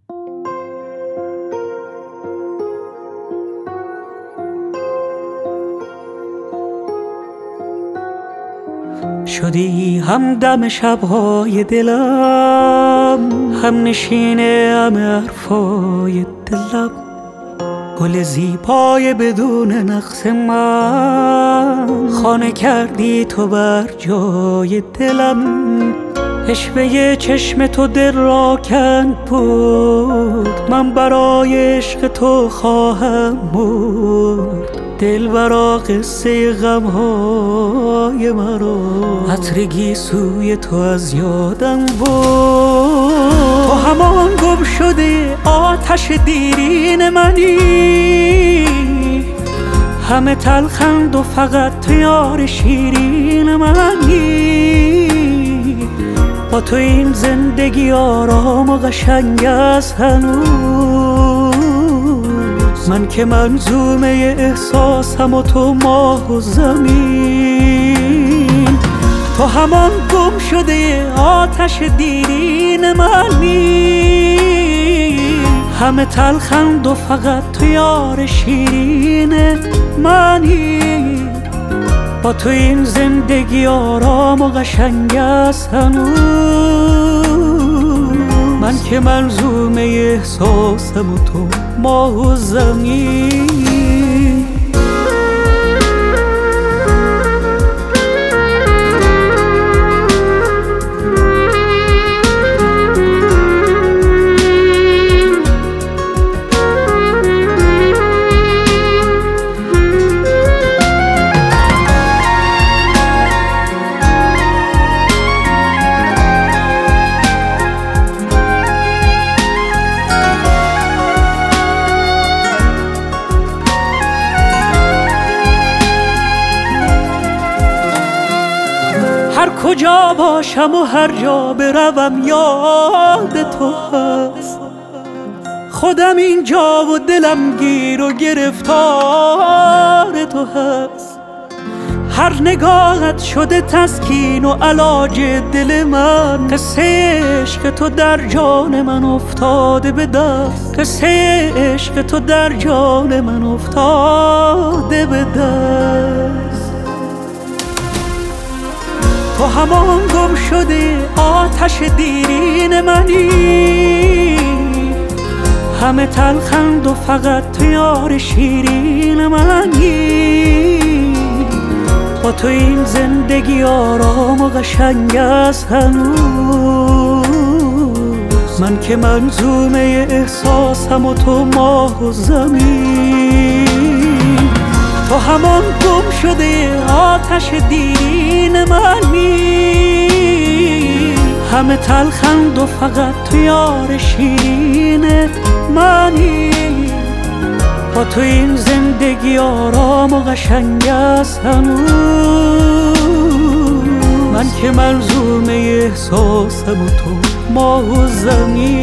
شدی همدم شب‌های دلم، هم نشین همه حرفای دلم، گل زیبای بدون نقص من، خانه کردی تو بر جای دلم. عشوه چشم تو دل را کند بود، من برای عشق تو خواهم مرد. دلبرا قصه غمهای مرا، عطر گیسوی تو از یادم بود. تو همان گم شده آتش دیرین منی، همه تلخند و فقط تو یار شیرین منی. با تو این زندگی آرام و قشنگ است هنوز، من که منظومه احساسم و تو ماه و زمین. تو همان گم شده آتش دیرین منی، همه تلخند و فقط تو یار شیرین منی. با تو این زندگی آرام و قشنگ است هنوز، من که منظومه احساسم و تو ماه و زمین. هر کجا باشم و هر جا بروم یاد تو هست، خودم اینجا و دلم گیر و گرفتار تو هست. هر نگاهت شده تسکین و علاج دل من، قصه عشق تو در جان من افتاده به دست، قصه عشق تو در جان من افتاده به دست. تو همان گم شده آتش دیرین منی، همه تلخند و فقط تو یار شیرین منی. با تو این زندگی آرام و قشنگ است هنوز، من که منظومه احساسم و تو ماه و زمین. تو همان گم شده آتش دیرین منی، همه تلخند و فقط تو یار شیرین منی. با تو این زندگی آرام و قشنگ است هنوز، من که منظومه احساسم و تو ماه و زمین.